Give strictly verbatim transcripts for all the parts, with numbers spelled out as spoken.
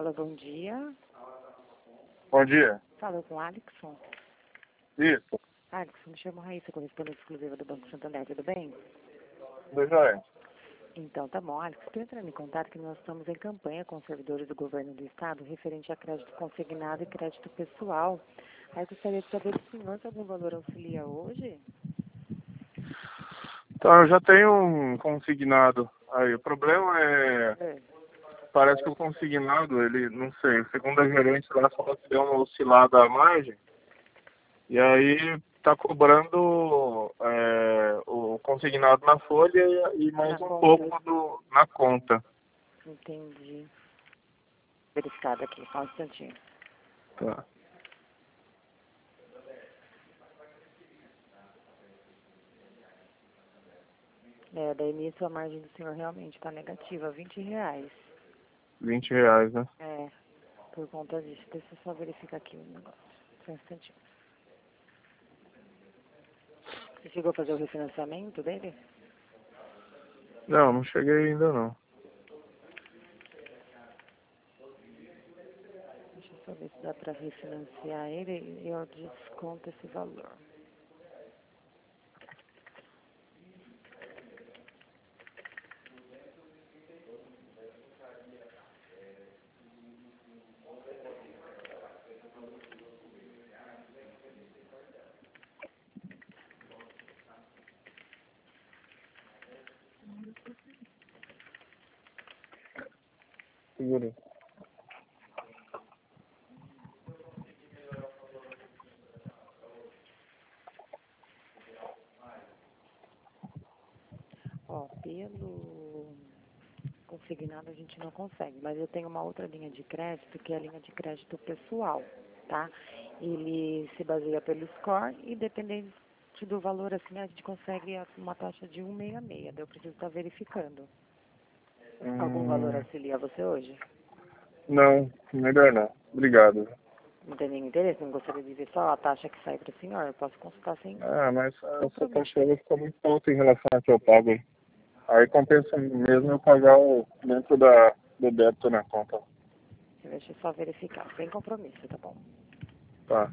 Alô, bom dia. Bom dia. Fala com o Alexson. Isso. Alexson, me chamo Raíssa, correspondente exclusiva do Banco Santander, tudo bem? Do joia. Então, tá bom. Alex, estou entrando em contato que nós estamos em campanha com os servidores do governo do estado referente a crédito consignado e crédito pessoal. Aí eu gostaria de saber se o senhor tem algum valor auxilia hoje? Então, eu já tenho um consignado aí. O problema é... É. Parece que o consignado, ele, não sei, segundo a gerente lá, falou que deu uma oscilada à margem. E aí tá cobrando é, o consignado na folha e, e mais Na um conta. pouco do, na conta. Entendi. Verificado aqui, só um instantinho. Tá. É, daí nisso a margem do senhor realmente está negativa, vinte reais. vinte reais, né? É, por conta disso. Deixa eu só verificar aqui o negócio. Só um instantinho. Você chegou a fazer o refinanciamento dele? Não, não cheguei ainda não. Deixa eu só ver se dá para refinanciar ele e eu desconto esse valor. Segura. Ó, pelo consignado a gente não consegue, mas eu tenho uma outra linha de crédito, que é a linha de crédito pessoal, tá? Ele se baseia pelo score e dependendo do valor assim, a gente consegue uma taxa de cento e sessenta e seis. Daí eu preciso estar verificando. Algum valor Hum, auxilia você hoje? não, melhor não. Obrigado. Não tem nenhum interesse? Não gostaria de ver só a taxa que sai para o senhor? Eu posso consultar sem Ah, mas essa compromisso. taxa vai ficar muito alta em relação ao que eu pago aí. Aí compensa mesmo eu pagar o dentro da, do débito na conta. Deixa eu só verificar. Sem compromisso, tá bom? Tá.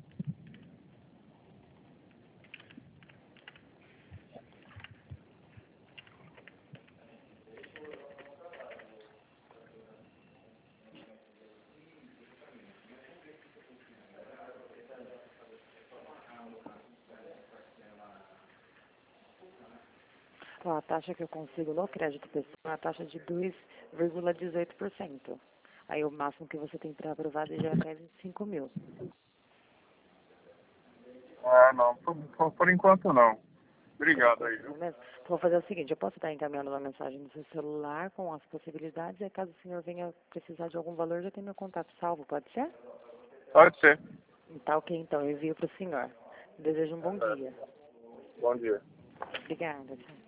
Ó, a taxa que eu consigo no crédito pessoal é a taxa de dois vírgula dezoito por cento. Aí o máximo que você tem para aprovado já é até vinte e cinco mil. Ah, não. Por, por, por enquanto não. Por Obrigado aí, enquanto, não viu? é mesmo? Então, vou fazer o seguinte, eu posso estar encaminhando uma mensagem no seu celular com as possibilidades, e caso o senhor venha precisar de algum valor, já tem meu contato salvo, pode ser? Pode ser. Tá ok, então, eu envio para o senhor. Desejo um bom dia. Bom dia. Obrigada, tchau.